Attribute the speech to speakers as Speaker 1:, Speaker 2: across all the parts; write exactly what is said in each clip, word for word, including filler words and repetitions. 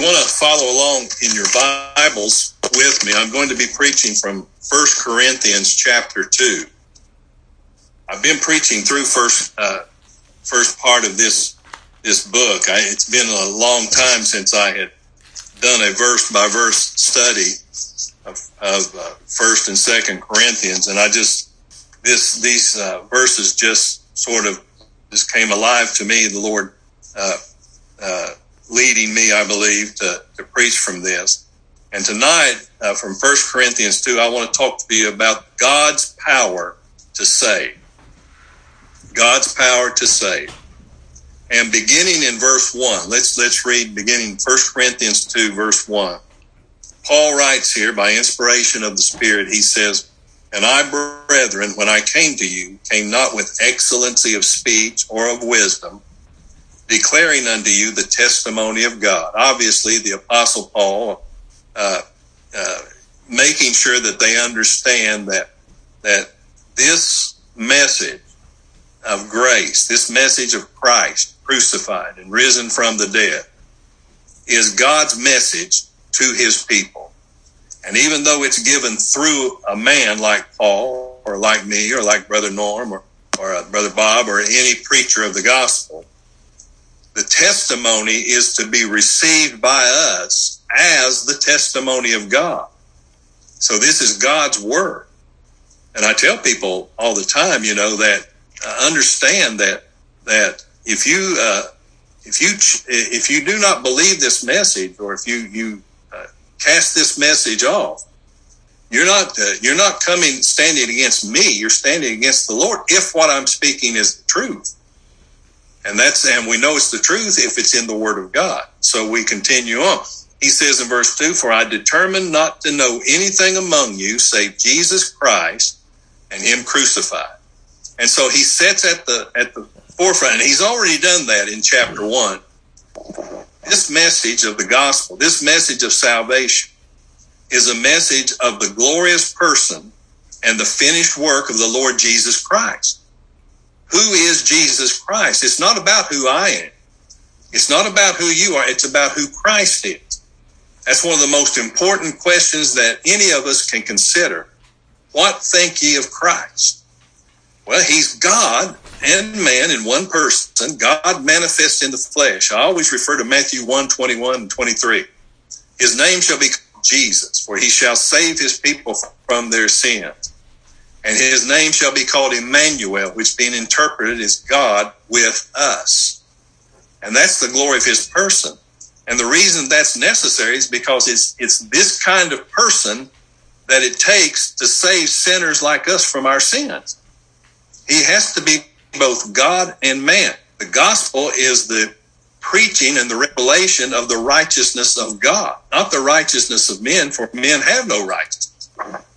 Speaker 1: want to follow along in your Bibles with me. I'm going to be preaching from First Corinthians chapter two. I've been preaching through first uh, first part of this this book. I, it's been a long time since I had done a verse by verse study of, of uh, First and Second Corinthians, and I just this these uh, verses just sort of just came alive to me. The Lord uh, uh, leading me, I believe, to, to preach from this. And tonight, uh, from First Corinthians two, I want to talk to you about God's power to save. God's power to save. And beginning in verse one, let's let's read beginning First Corinthians two, verse one. Paul writes here by inspiration of the Spirit, he says, "And I, brethren, when I came to you, came not with excellency of speech or of wisdom, declaring unto you the testimony of God." Obviously, the Apostle Paul uh, uh, making sure that they understand that that this message of grace, this message of Christ crucified and risen from the dead, is God's message to his people. And even though it's given through a man like Paul or like me or like Brother Norm or, or uh, Brother Bob or any preacher of the gospel, the testimony is to be received by us as the testimony of God. So this is God's word. And I tell people all the time, you know, that uh, understand that that if you uh, if you if you do not believe this message, or if you you uh, cast this message off, you're not uh, you're not coming standing against me. You're standing against the Lord. If what I'm speaking is the truth. And that's, and we know it's the truth if it's in the Word of God. So we continue on. He says in verse two, "For I determined not to know anything among you save Jesus Christ and him crucified." And so he sets at the, at the forefront, and he's already done that in chapter one. This message of the gospel, this message of salvation, is a message of the glorious person and the finished work of the Lord Jesus Christ. Who is Jesus Christ? It's not about who I am. It's not about who you are. It's about who Christ is. That's one of the most important questions that any of us can consider. What think ye of Christ? Well, he's God and man in one person, God manifest in the flesh. I always refer to Matthew one, twenty-one and twenty-three. "His name shall be Jesus, for he shall save his people from their sins. And his name shall be called Emmanuel," which being interpreted is God with us. And that's the glory of his person. And the reason that's necessary is because it's it's this kind of person that it takes to save sinners like us from our sins. He has to be both God and man. The gospel is the preaching and the revelation of the righteousness of God, not the righteousness of men, for men have no righteousness.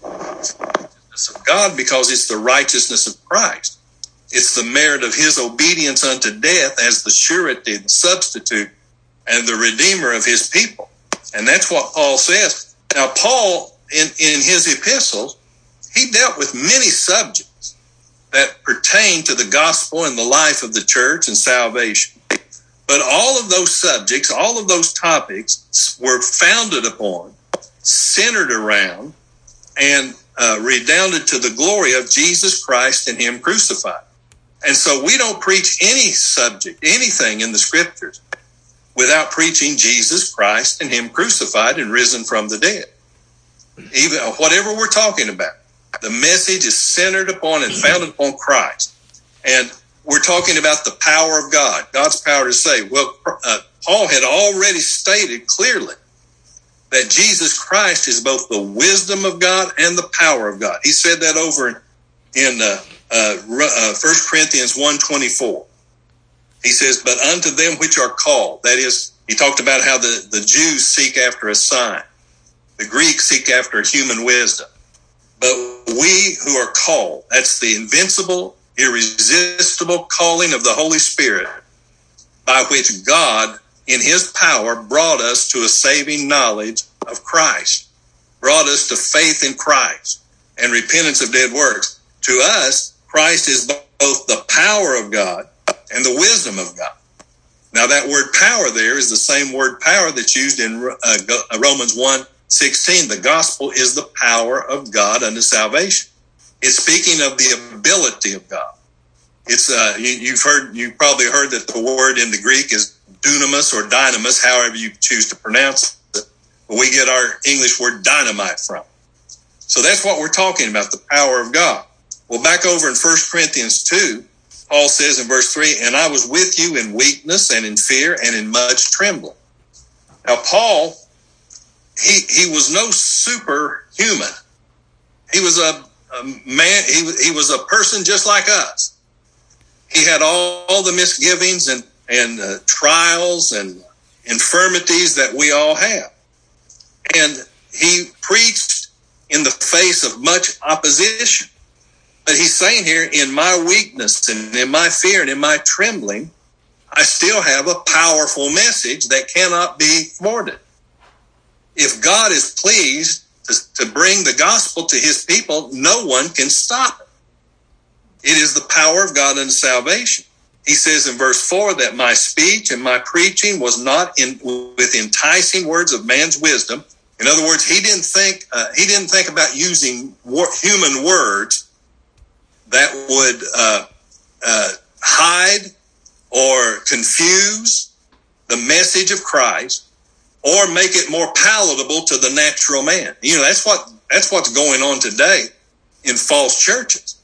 Speaker 1: Of God, because it's the righteousness of Christ. It's the merit of his obedience unto death as the surety, the substitute, and the redeemer of his people. And that's what Paul says. Now, Paul, in, in his epistles, he dealt with many subjects that pertain to the gospel and the life of the church and salvation. But all of those subjects, all of those topics were founded upon, centered around, and Uh, redounded to the glory of Jesus Christ and him crucified. And so we don't preach any subject, anything in the scriptures, without preaching Jesus Christ and him crucified and risen from the dead. Even whatever we're talking about, the message is centered upon and founded upon Christ. And we're talking about the power of God, God's power to save. Well, uh, Paul had already stated clearly that Jesus Christ is both the wisdom of God and the power of God. He said that over in uh, uh, uh, First Corinthians one twenty-four. He says, "But unto them which are called," that is, he talked about how the, the Jews seek after a sign. The Greeks seek after human wisdom. But we who are called, that's the invincible, irresistible calling of the Holy Spirit, by which God in his power brought us to a saving knowledge of Christ, brought us to faith in Christ and repentance of dead works. To us, Christ is both the power of God and the wisdom of God. Now that word power there is the same word power that's used in uh, Romans one sixteen. The gospel is the power of God unto salvation. It's speaking of the ability of God. It's uh, you, you've heard, you probably heard that the word in the Greek is dunamis or dynamis, however you choose to pronounce it. But we get our English word dynamite from. So that's what we're talking about, the power of God. Well, back over in First Corinthians two, Paul says in verse three, and I was with you in weakness and in fear and in much trembling. Now, Paul, he he was no superhuman. He was a, a man, he, he was a person just like us. He had all, all the misgivings and, and uh, trials and infirmities that we all have. And he preached in the face of much opposition. But he's saying here, in my weakness and in my fear and in my trembling, I still have a powerful message that cannot be thwarted. If God is pleased to, to bring the gospel to his people, no one can stop it. It is the power of God unto salvation. He says in verse four that my speech and my preaching was not in, with enticing words of man's wisdom. In other words, he didn't think uh, he didn't think about using war, human words that would uh, uh, hide or confuse the message of Christ or make it more palatable to the natural man. You know, that's what that's what's going on today in false churches.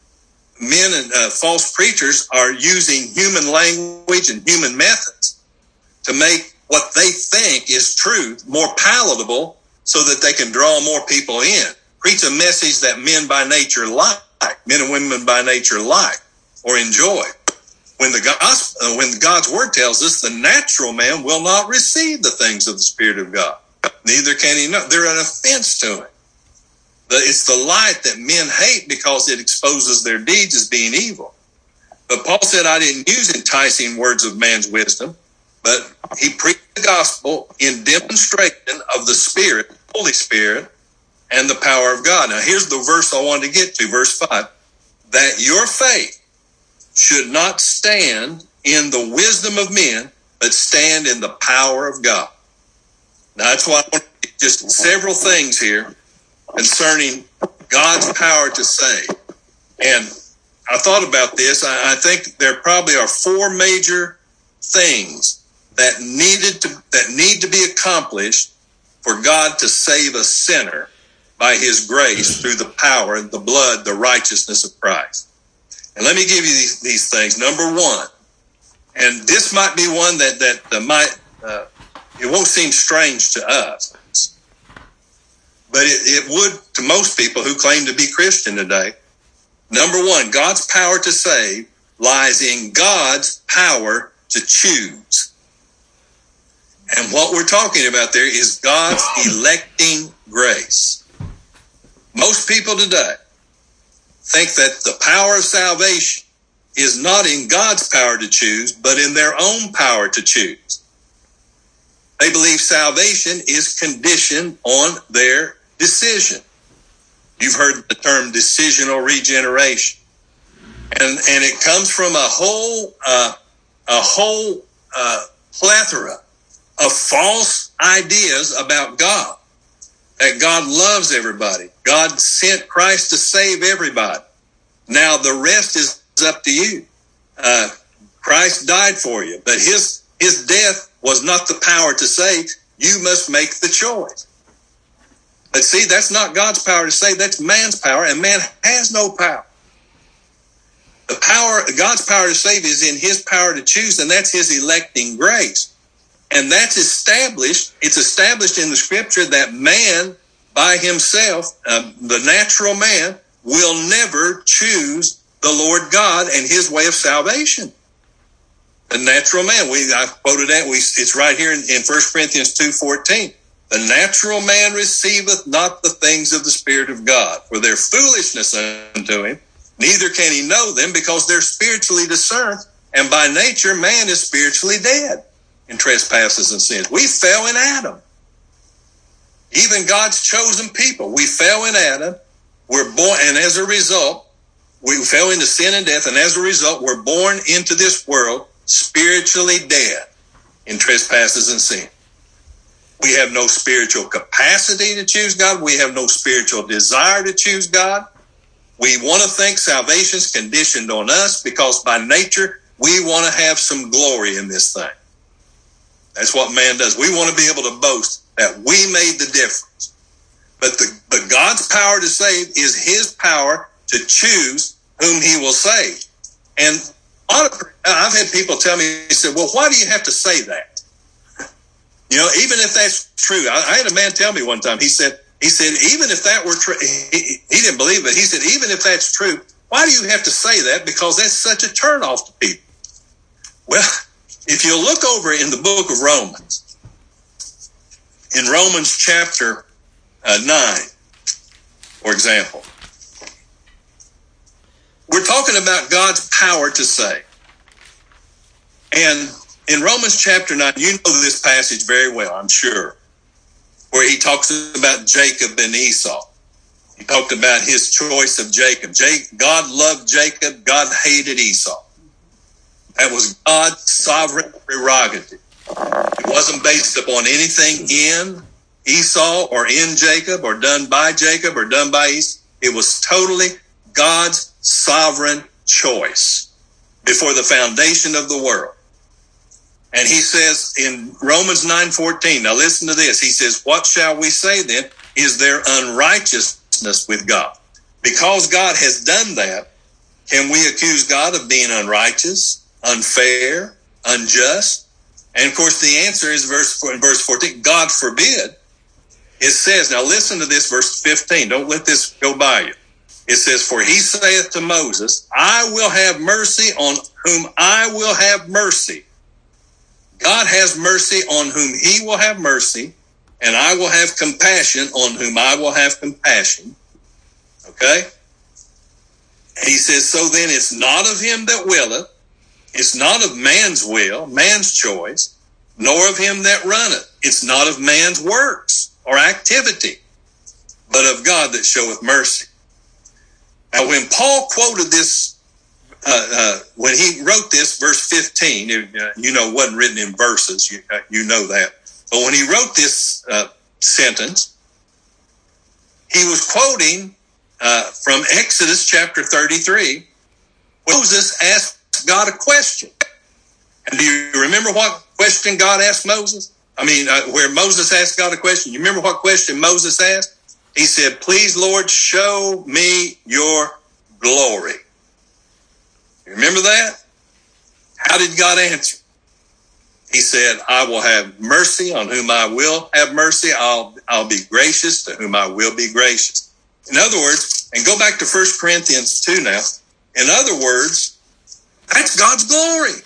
Speaker 1: Men and uh, false preachers are using human language and human methods to make what they think is truth more palatable so that they can draw more people in. Preach a message that men by nature like. Men and women by nature like or enjoy. When the gospel, uh, when God's word tells us the natural man will not receive the things of the Spirit of God, neither can he know. They're an offense to him. The, it's the light that men hate because it exposes their deeds as being evil. But Paul said, I didn't use enticing words of man's wisdom, but he preached the gospel in demonstration of the Spirit, Holy Spirit, and the power of God. Now, here's the verse I wanted to get to, verse five. That your faith should not stand in the wisdom of men, but stand in the power of God. Now, that's why I want to get just several things here concerning God's power to save. And I thought about this. I, I think there probably are four major things that needed to that need to be accomplished for God to save a sinner by his grace through the power, the blood, the righteousness of Christ. And let me give you these, these things. Number one, and this might be one that, that uh, might, uh, it won't seem strange to us, but it, it would to most people who claim to be Christian today. Number one, God's power to save lies in God's power to choose. And what we're talking about there is God's electing grace. Most people today think that the power of salvation is not in God's power to choose, but in their own power to choose. They believe salvation is conditioned on their decision. You've heard the term decisional regeneration. And, and it comes from a whole, uh, a whole uh, plethora of false ideas about God. That God loves everybody. God sent Christ to save everybody. Now the rest is up to you. Uh, Christ died for you, but his his death was not the power to save. You must make the choice. But see, that's not God's power to save. That's man's power, and man has no power. The power, God's power to save is in his power to choose, and that's his electing grace. And that's established, it's established in the scripture that man by himself, uh, the natural man, will never choose the Lord God and his way of salvation. The natural man, we I quoted that, we, it's right here in, in First Corinthians two fourteen. The natural man receiveth not the things of the Spirit of God, for their foolishness unto him, neither can he know them, because they're spiritually discerned, and by nature man is spiritually dead in trespasses and sins. We fell in Adam. Even God's chosen people, we fell in Adam. We're born, and as a result, we fell into sin and death, and as a result, we're born into this world spiritually dead in trespasses and sin. We have no spiritual capacity to choose God. We have no spiritual desire to choose God. We want to think salvation's conditioned on us because by nature, we want to have some glory in this thing. That's what man does. We want to be able to boast that we made the difference. But the, but God's power to save is his power to choose whom he will save. And I've had people tell me, he said, well, why do you have to say that? You know, even if that's true, I, I had a man tell me one time, he said, he said, even if that were true, he, he didn't believe it. He said, even if that's true, why do you have to say that? Because that's such a turnoff to people. Well, if you look over in the book of Romans, in Romans chapter uh, nine, for example, we're talking about God's power to save. And in Romans chapter nine, you know this passage very well, I'm sure, where he talks about Jacob and Esau. He talked about his choice of Jacob. God loved Jacob. God hated Esau. That was God's sovereign prerogative. It wasn't based upon anything in Esau or in Jacob or done by Jacob or done by Esau. It was totally God's sovereign choice before the foundation of the world. And he says in Romans nine fourteen, now listen to this. He says, what shall we say then? Is there unrighteousness with God? Because God has done that, can we accuse God of being unrighteous, unfair, unjust? And of course, the answer is verse verse fourteen. God forbid. It says, now listen to this, verse fifteen. Don't let this go by you. It says, for he saith to Moses, I will have mercy on whom I will have mercy. God has mercy on whom he will have mercy, and I will have compassion on whom I will have compassion. Okay? And he says, so then it's not of him that willeth, it's not of man's will, man's choice, nor of him that runneth. It's not of man's works or activity, but of God that showeth mercy. Now, when Paul quoted this, uh, uh, when he wrote this, verse fifteen, uh, you know, it wasn't written in verses, you, uh, you know that. But when he wrote this uh, sentence, he was quoting uh, from Exodus chapter thirty-three. Moses asked God a question. And do you remember what question God asked Moses? I mean, uh, where Moses asked God a question. You remember what question Moses asked? He said, please, Lord, show me your glory. You remember that? How did God answer? He said, I will have mercy on whom I will have mercy. I'll, I'll be gracious to whom I will be gracious. In other words, and go back to First Corinthians two now. In other words, that's God's glory.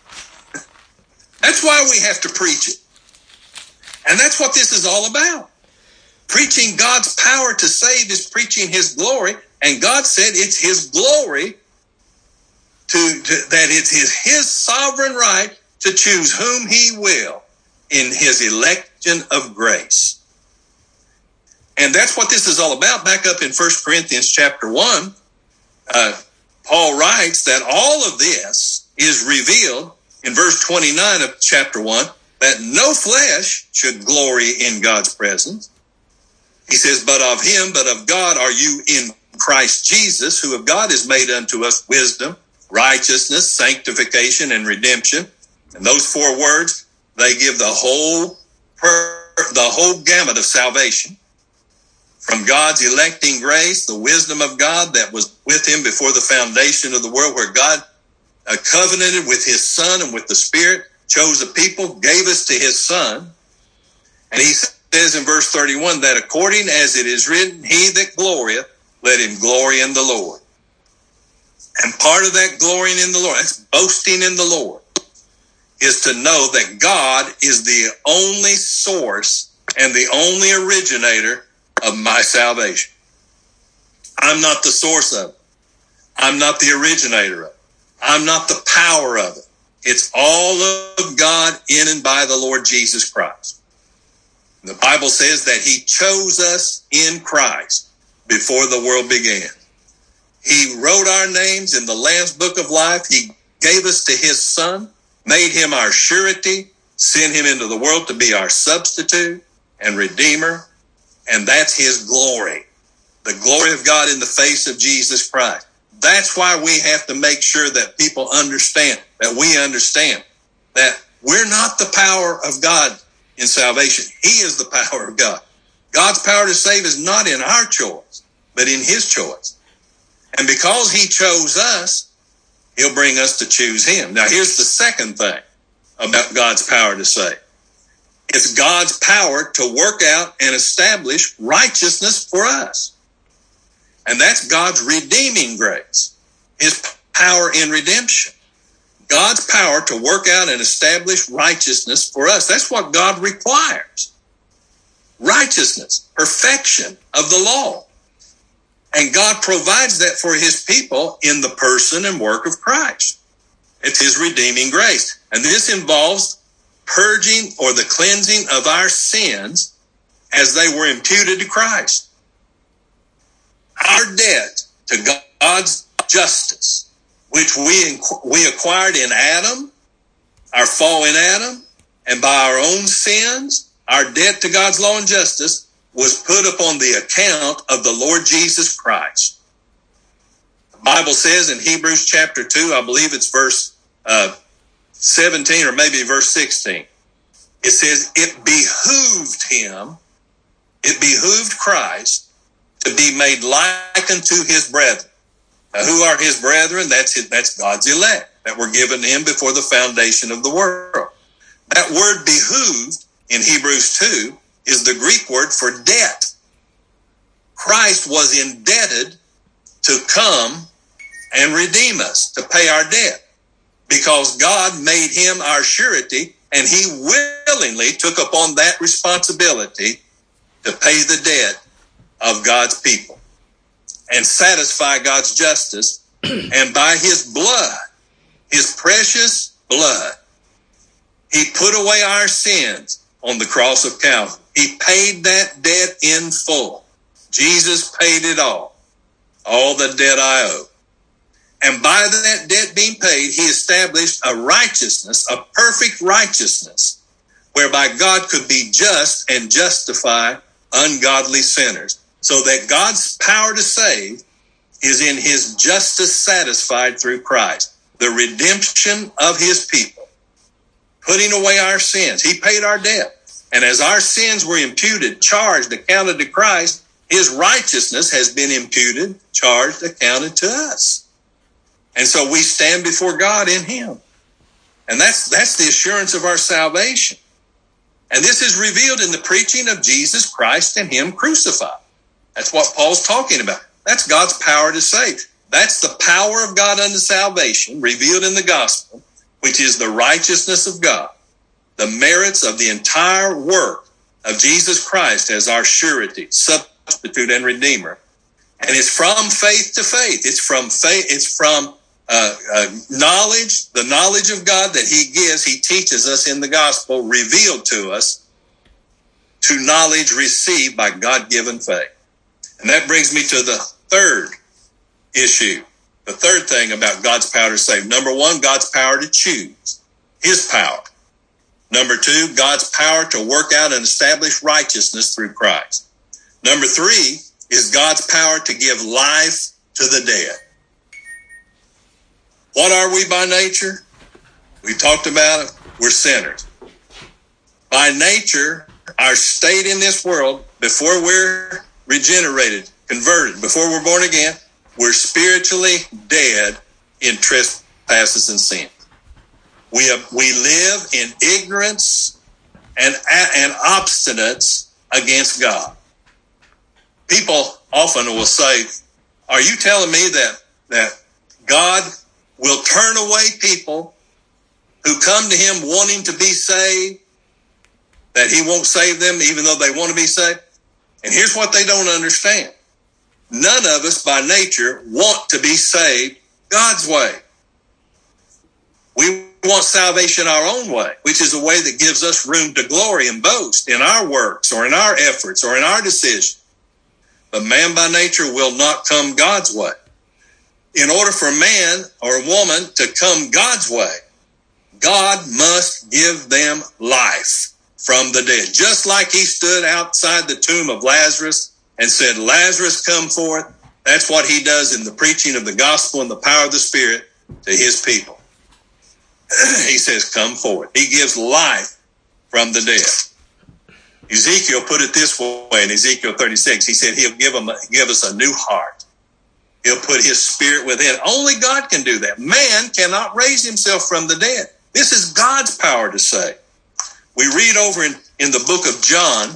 Speaker 1: That's why we have to preach it. And that's what this is all about. Preaching God's power to save is preaching his glory. And God said it's his glory to, to that it's his, his sovereign right to choose whom he will in his election of grace. And that's what this is all about. Back up in First Corinthians chapter one, uh, Paul writes that all of this is revealed in verse twenty-nine of chapter one, that no flesh should glory in God's presence. He says, but of him, but of God are you in Christ Jesus, who of God is made unto us wisdom, righteousness, sanctification, and redemption. And those four words, they give the whole, the whole gamut of salvation. From God's electing grace, the wisdom of God that was with him before the foundation of the world, where God uh, covenanted with his Son and with the Spirit, chose a people, gave us to his Son. And he says in verse thirty-one that according as it is written, he that glorieth, let him glory in the Lord. And part of that glorying in the Lord, that's boasting in the Lord, is to know that God is the only source and the only originator of my salvation. I'm not the source of it. I'm not the originator of it. I'm not the power of it. It's all of God in and by the Lord Jesus Christ. The Bible says that he chose us in Christ before the world began. He wrote our names in the Lamb's Book of Life. He gave us to his Son. made him our surety, sent him into the world to be our substitute and redeemer. And that's his glory, the glory of God in the face of Jesus Christ. That's why we have to make sure that people understand, that we understand that we're not the power of God in salvation. He is the power of God. God's power to save is not in our choice, but in his choice. And because he chose us, he'll bring us to choose him. Now, here's the second thing about God's power to save. It's God's power to work out and establish righteousness for us. And that's God's redeeming grace, his power in redemption. God's power to work out and establish righteousness for us. That's what God requires. Righteousness, perfection of the law. And God provides that for his people in the person and work of Christ. It's his redeeming grace. And this involves purging or the cleansing of our sins as they were imputed to Christ. Our debt to God's justice, which we we acquired in Adam, our fall in Adam, and by our own sins, our debt to God's law and justice was put upon the account of the Lord Jesus Christ. The Bible says in Hebrews chapter two, I believe it's verse uh, seventeen or maybe verse sixteen, it says, it behooved him, it behooved Christ to be made like unto his brethren. Now, who are his brethren? That's his, that's God's elect that were given to him before the foundation of the world. That word behooved in Hebrews two is the Greek word for debt. Christ was indebted to come and redeem us, to pay our debt, because God made him our surety, and he willingly took upon that responsibility to pay the debt of God's people and satisfy God's justice. And by his blood, his precious blood, he put away our sins on the cross of Calvary. He paid that debt in full. Jesus paid it all, all the debt I owe. And by that debt being paid, he established a righteousness, a perfect righteousness, whereby God could be just and justify ungodly sinners. So that God's power to save is in his justice satisfied through Christ, the redemption of his people, putting away our sins. He paid our debt. And as our sins were imputed, charged, accounted to Christ, his righteousness has been imputed, charged, accounted to us. And so we stand before God in him. And that's, that's the assurance of our salvation. And this is revealed in the preaching of Jesus Christ and him crucified. That's what Paul's talking about. That's God's power to save. That's the power of God unto salvation revealed in the gospel, which is the righteousness of God, the merits of the entire work of Jesus Christ as our surety, substitute, and redeemer. And it's from faith to faith. It's from faith. It's from uh, uh, knowledge, the knowledge of God that he gives, he teaches us in the gospel, revealed to us, to knowledge received by God-given faith. And that brings me to the third issue, the third thing about God's power to save. Number one, God's power to choose, his power. Number two, God's power to work out and establish righteousness through Christ. Number three is God's power to give life to the dead. What are we by nature? We talked about it. We're sinners. By nature, our state in this world, before we're regenerated, converted, before we're born again, we're spiritually dead in trespasses and sin. We have, we live in ignorance and, and obstinance against God. People often will say, are you telling me that, that God will turn away people who come to him wanting to be saved, that he won't save them even though they want to be saved? And here's what they don't understand. None of us by nature want to be saved God's way. We want salvation our own way, which is a way that gives us room to glory and boast in our works or in our efforts or in our decisions. But man by nature will not come God's way. In order for man or woman to come God's way, God must give them life from the dead. Just like he stood outside the tomb of Lazarus and said, Lazarus, come forth. That's what he does in the preaching of the gospel and the power of the Spirit to his people. He says, come forth. He gives life from the dead. Ezekiel put it this way in Ezekiel thirty-six. He said he'll give, them, give us a new heart. He'll put his spirit within. Only God can do that. Man cannot raise himself from the dead. This is God's power to save. We read over in, in the book of John,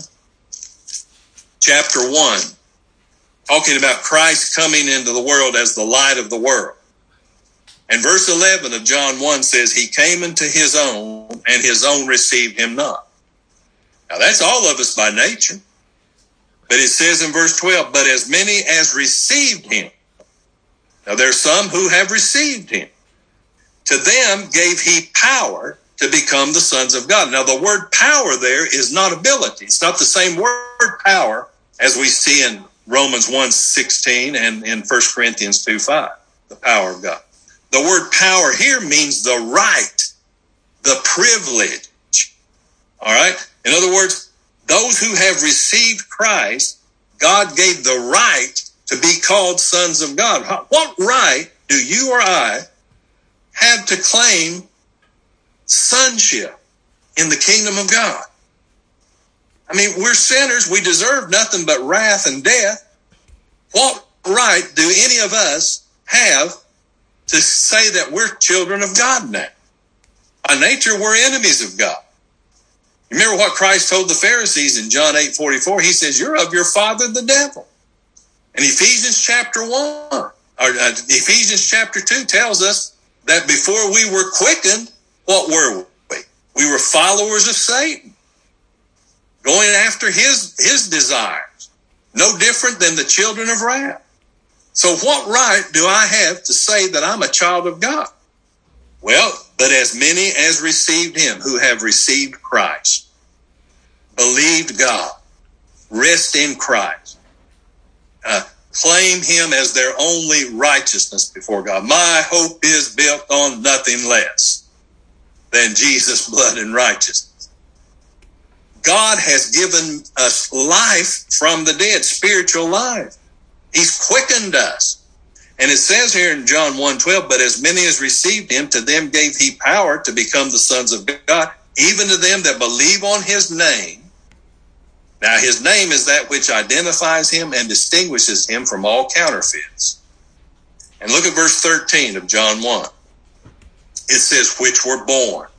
Speaker 1: chapter one, talking about Christ coming into the world as the light of the world. And verse eleven of John one says, he came into his own, and his own received him not. Now that's all of us by nature. But it says in verse twelve, but as many as received him. Now there are some who have received him. To them gave he power to become the sons of God. Now the word power there is not ability. It's not the same word power as we see in Romans one sixteen and in First Corinthians two five, the power of God. The word power here means the right, the privilege. All right? In other words, those who have received Christ, God gave the right to be called sons of God. What right do you or I have to claim sonship in the kingdom of God? I mean, we're sinners. We deserve nothing but wrath and death. What right do any of us have to say that we're children of God now? By nature, we're enemies of God. Remember what Christ told the Pharisees in John eight forty-four? He says, you're of your father, the devil. And Ephesians chapter one, or uh, Ephesians chapter two tells us that before we were quickened, what were we? We were followers of Satan, going after his, his desires, no different than the children of wrath. So what right do I have to say that I'm a child of God? Well, but as many as received him, who have received Christ, believed God, rest in Christ, uh, claim him as their only righteousness before God. My hope is built on nothing less than Jesus' blood and righteousness. God has given us life from the dead, spiritual life. He's quickened us. And it says here in John one twelve, but as many as received him, to them gave he power to become the sons of God, even to them that believe on his name. Now his name is that which identifies him and distinguishes him from all counterfeits. And look at verse thirteen of John one. It says, which were born,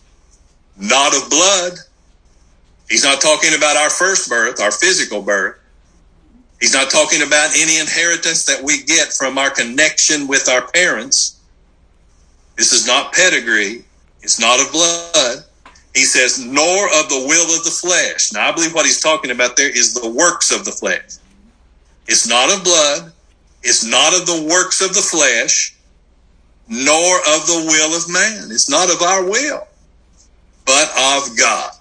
Speaker 1: not of blood. He's not talking about our first birth, our physical birth. He's not talking about any inheritance that we get from our connection with our parents. This is not pedigree. It's not of blood. He says, nor of the will of the flesh. Now, I believe what he's talking about there is the works of the flesh. It's not of blood. It's not of the works of the flesh, nor of the will of man. It's not of our will, but of God.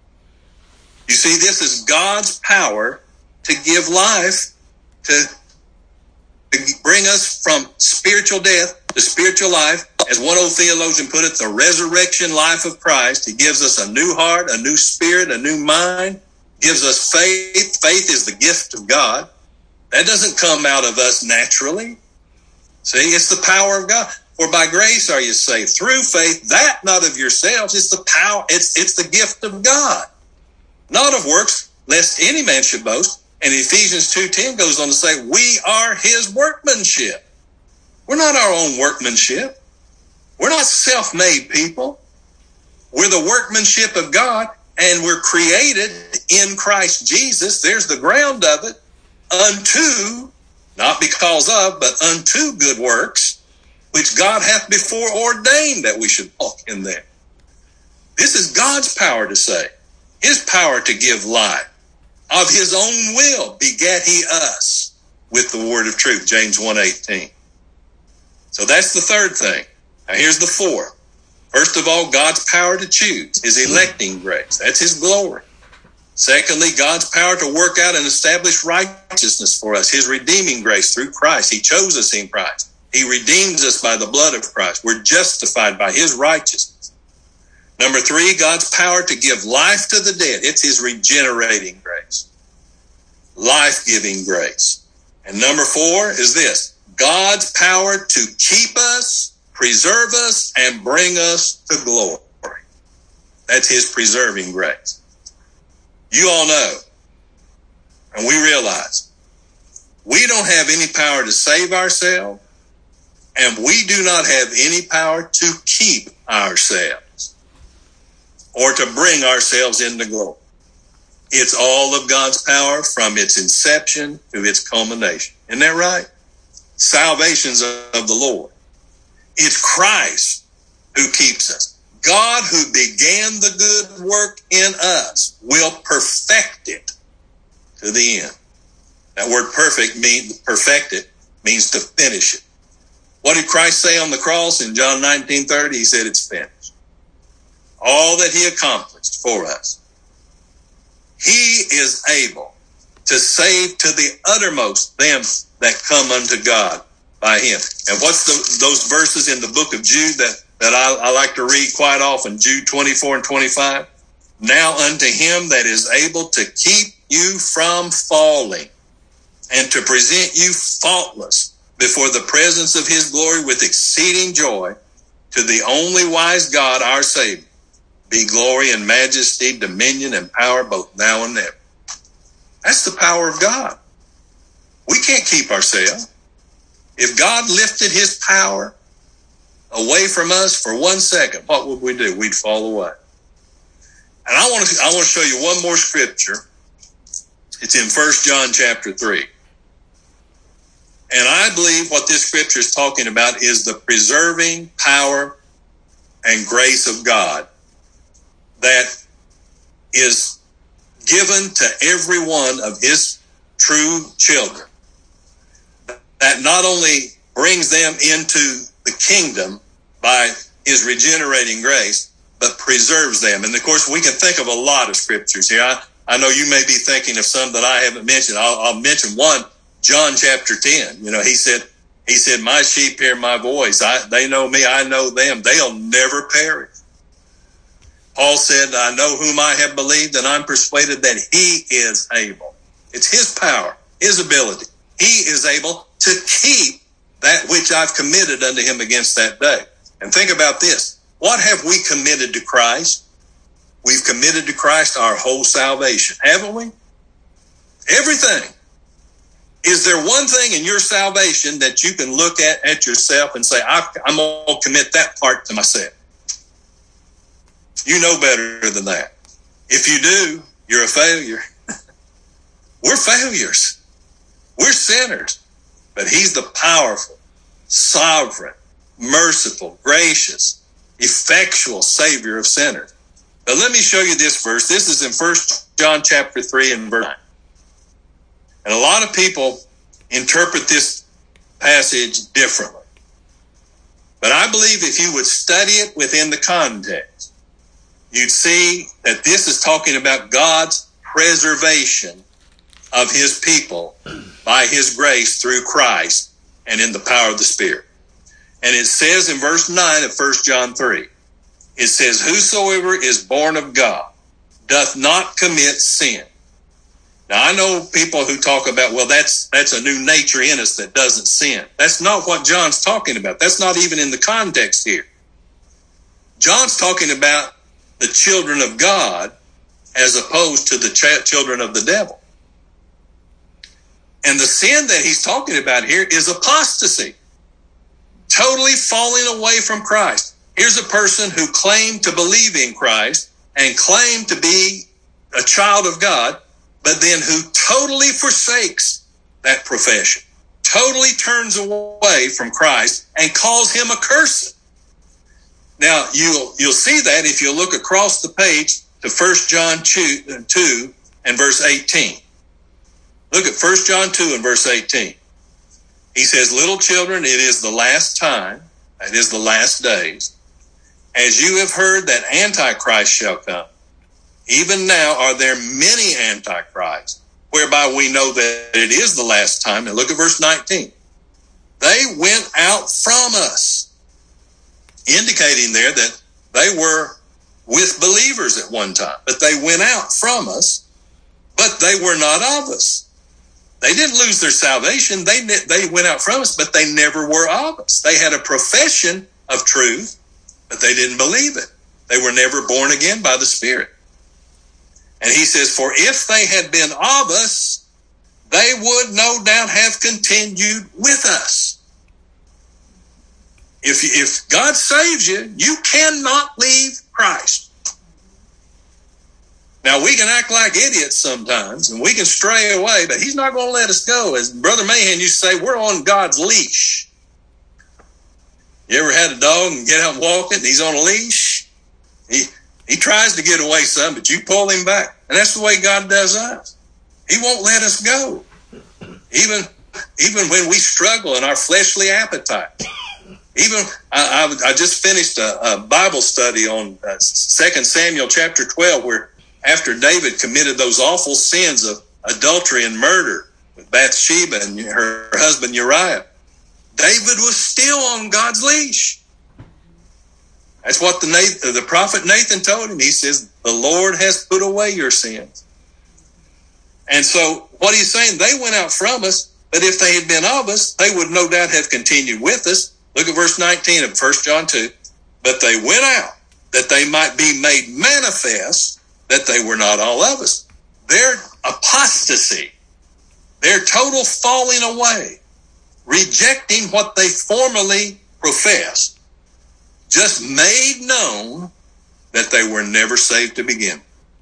Speaker 1: You see, this is God's power to give life, to, to bring us from spiritual death to spiritual life. As one old theologian put it, the resurrection life of Christ. He gives us a new heart, a new spirit, a new mind, gives us faith. Faith is the gift of God. That doesn't come out of us naturally. See, it's the power of God. For by grace are you saved through faith, that not of yourselves. It's the power. It's, it's the gift of God, not of works, lest any man should boast. And Ephesians two ten goes on to say, we are his workmanship. We're not our own workmanship. We're not self-made people. We're the workmanship of God, and we're created in Christ Jesus. There's the ground of it. Unto, not because of, but unto good works, which God hath before ordained that we should walk in them. This is God's power to save. His power to give life. Of his own will begat he us with the word of truth, James one eighteen. So that's the third thing. Now here's the fourth. First of all, God's power to choose, his electing grace. That's his glory. Secondly, God's power to work out and establish righteousness for us, his redeeming grace through Christ. He chose us in Christ. He redeems us by the blood of Christ. We're justified by his righteousness. Number three, God's power to give life to the dead. It's his regenerating grace. Life-giving grace. And number four is this, God's power to keep us, preserve us, and bring us to glory. That's his preserving grace. You all know, and we realize, we don't have any power to save ourselves, and we do not have any power to keep ourselves or to bring ourselves into glory. It's all of God's power from its inception to its culmination. Isn't that right? Salvation's of the Lord. It's Christ who keeps us. God who began the good work in us will perfect it to the end. That word perfect means perfected means to finish it. What did Christ say on the cross in John nineteen thirty? He said it's finished. All that he accomplished for us. He is able to save to the uttermost them that come unto God by him. And what's the, those verses in the book of Jude that, that I, I like to read quite often? Jude twenty-four and twenty-five. Now unto him that is able to keep you from falling and to present you faultless before the presence of his glory with exceeding joy, to the only wise God, our Savior, be glory and majesty, dominion and power both now and ever. That's the power of God. We can't keep ourselves. If God lifted his power away from us for one second, what would we do? We'd fall away. And I want to, I want to show you one more scripture. It's in First John chapter three. And I believe what this scripture is talking about is the preserving power and grace of God that is given to every one of his true children. That not only brings them into the kingdom by his regenerating grace, but preserves them. And of course, we can think of a lot of scriptures here. I, I know you may be thinking of some that I haven't mentioned. I'll, I'll mention one, John chapter ten. You know, he said, he said, my sheep hear my voice. I, they know me. I know them. They'll never perish. Paul said, I know whom I have believed, and I'm persuaded that he is able. It's his power, his ability. He is able to keep that which I've committed unto him against that day. And think about this. What have we committed to Christ? We've committed to Christ our whole salvation, haven't we? Everything. Is there one thing in your salvation that you can look at, at yourself and say, I'm going to commit that part to myself? You know better than that. If you do, you're a failure. We're failures. We're sinners. But he's the powerful, sovereign, merciful, gracious, effectual Savior of sinners. But let me show you this verse. This is in First John chapter three and verse nine. And a lot of people interpret this passage differently. But I believe if you would study it within the context, you'd see that this is talking about God's preservation of his people by his grace through Christ and in the power of the Spirit. And it says in verse nine of First John three, it says, whosoever is born of God doth not commit sin. Now, I know people who talk about, well, that's that's a new nature in us that doesn't sin. That's not what John's talking about. That's not even in the context here. John's talking about the children of God as opposed to the ch- children of the devil. And the sin that he's talking about here is apostasy. Totally falling away from Christ. Here's a person who claimed to believe in Christ and claimed to be a child of God, but then who totally forsakes that profession, totally turns away from Christ and calls him accursed. Now, you'll, you'll see that if you look across the page to First John two and verse eighteen. Look at First John two and verse eighteen. He says, little children, it is the last time, it is the last days. As you have heard that Antichrist shall come, even now are there many antichrists, whereby we know that it is the last time. And look at verse nineteen. They went out from us, indicating there that they were with believers at one time, but they went out from us, but they were not of us. They didn't lose their salvation. They, they went out from us, but they never were of us. They had a profession of truth, but they didn't believe it. They were never born again by the Spirit. And he says, for if they had been of us, they would no doubt have continued with us. If, if God saves you, you cannot leave Christ. Now, we can act like idiots sometimes, and we can stray away, but he's not going to let us go. As Brother Mahan used to say, we're on God's leash. You ever had a dog and get out walking, and he's on a leash? He he tries to get away some, but you pull him back. And that's the way God does us. He won't let us go. Even, even when we struggle in our fleshly appetite. Even, I, I, I just finished a, a Bible study on uh, Second Samuel chapter twelve, where after David committed those awful sins of adultery and murder with Bathsheba and her husband Uriah, David was still on God's leash. That's what the, Nathan, the prophet Nathan told him. He says, the Lord has put away your sins. And so what he's saying, they went out from us, but if they had been of us, they would no doubt have continued with us. Look at verse nineteen of First John two. But they went out that they might be made manifest that they were not all of us. Their apostasy, their total falling away, rejecting what they formerly professed, just made known that they were never saved to begin.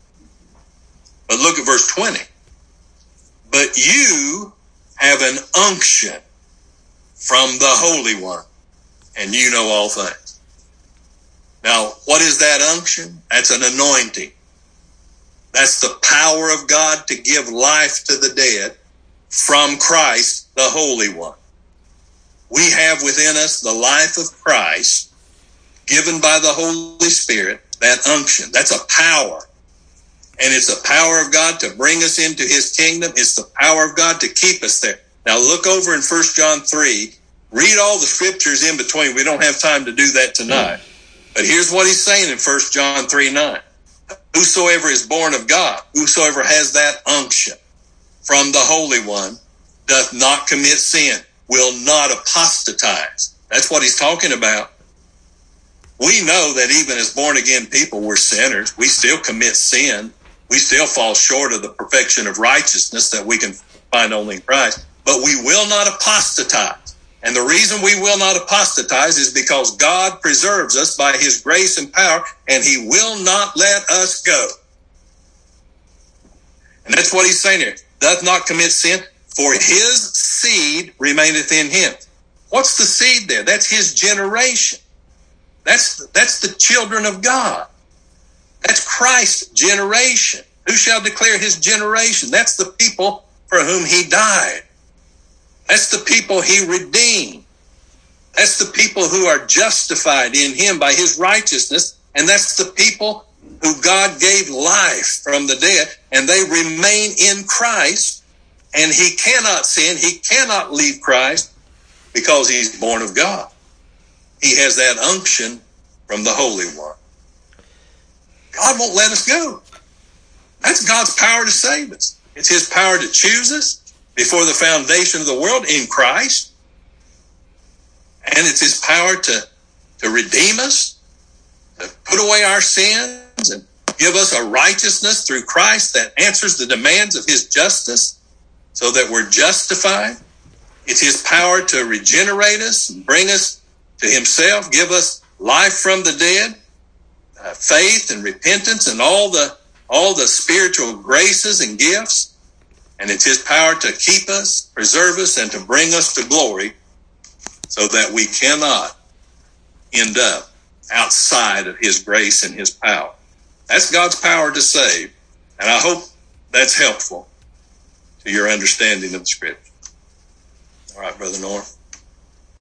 Speaker 1: But look at verse twenty. But you have an unction from the Holy One, and you know all things. Now, what is that unction? That's an anointing. That's the power of God to give life to the dead from Christ, the Holy One. We have within us the life of Christ given by the Holy Spirit, that unction. That's a power. And it's the power of God to bring us into his kingdom. It's the power of God to keep us there. Now look over in First John three. Read all the scriptures in between. We don't have time to do that tonight. But here's what he's saying in First John three nine. Whosoever is born of God, whosoever has that unction from the Holy One, doth not commit sin, will not apostatize. That's what he's talking about. We know that even as born-again people, we're sinners. We still commit sin. We still fall short of the perfection of righteousness that we can find only in Christ. But we will not apostatize. And the reason we will not apostatize is because God preserves us by his grace and power, and he will not let us go. And that's what he's saying here. Doth not commit sin, for his seed remaineth in him. What's the seed there? That's his generation. That's, that's the children of God. That's Christ's generation. Who shall declare his generation? That's the people for whom he died. That's the people he redeemed. That's the people who are justified in him by his righteousness. And that's the people who God gave life from the dead. And they remain in Christ. And he cannot sin. He cannot leave Christ because he's born of God. He has that unction from the Holy One. God won't let us go. That's God's power to save us. It's his power to choose us before the foundation of the world in Christ. And it's his power to, to redeem us, to put away our sins and give us a righteousness through Christ that answers the demands of his justice so that we're justified. It's his power to regenerate us and bring us to himself, give us life from the dead, uh, faith and repentance and all the all the spiritual graces and gifts. And it's his power to keep us, preserve us, and to bring us to glory so that we cannot end up outside of his grace and his power. That's God's power to save. And I hope that's helpful to your understanding of the scripture. All right, Brother Norm.